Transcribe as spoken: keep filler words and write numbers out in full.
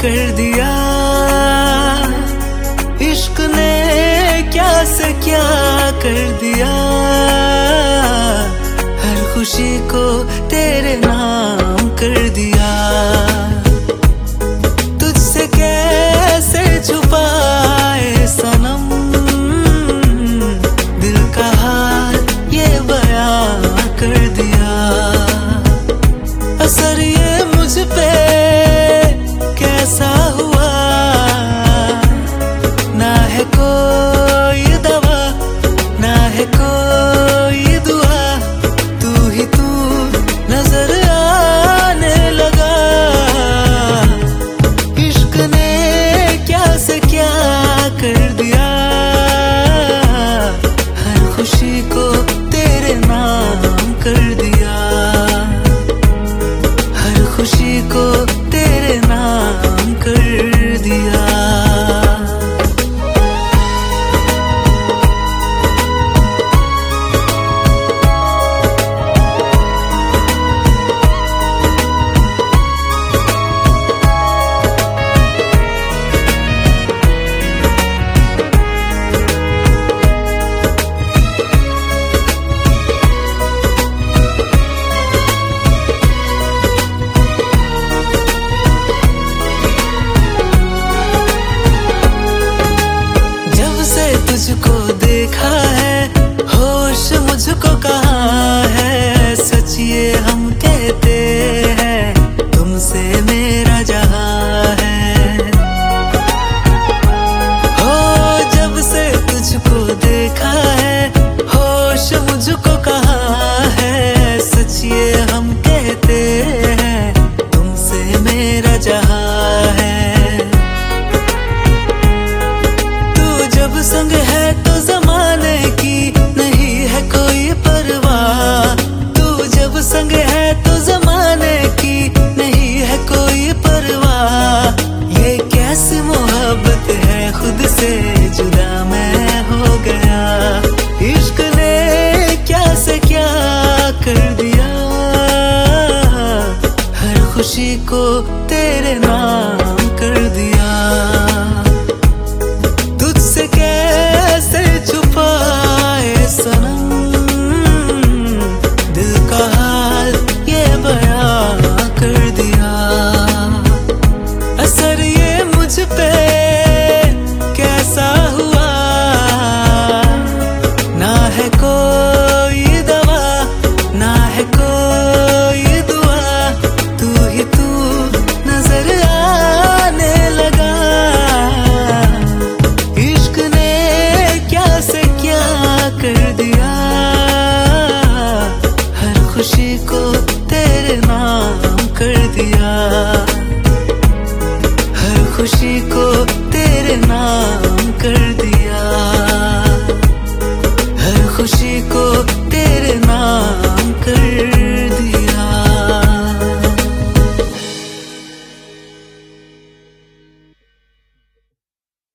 कर दिया। इश्क ने क्या से क्या कर दिया, हर खुशी को तेरे नाम कर दिया। तुझसे कैसे छुपाए सनम, दिल का हाल ये बयां कर दिया। असर ये मुझ पे कैसा हुआ, ना है कोई दवा ना है कोई दुआ, तू ही तू नजर आने लगा। इश्क ने क्या से क्या कर दिया, हर खुशी को तेरे नाम कर दिया। हर खुशी को तेरे नाम कर दिया। तुझको देखा है होश मुझको कहाँ है, सच ये हम कहते हैं तुमसे मेरा जहाँ है। हो जब से तुझको देखा है होश मुझको कहाँ है, सच ये हम कहते हैं तुमसे मेरा जहाँ है। जब संग है तो जमाने की नहीं है कोई परवाह, तू जब संग है तो जमाने की नहीं है कोई परवाह। ये कैसी मोहब्बत है खुद से जुदा मैं हो गया। इश्क ने क्या से क्या कर दिया, हर खुशी को तेरे नाम कर दिया। कैसे छुपाए सनम, दिल का हाल ये बयां कर दिया। असर ये मुझ पे कैसा हुआ, ना है कोई दवा ना है कोई दुआ, तू ही तू नजर आने लगा। कर दिया हर खुशी को तेरे नाम कर दिया। हर खुशी को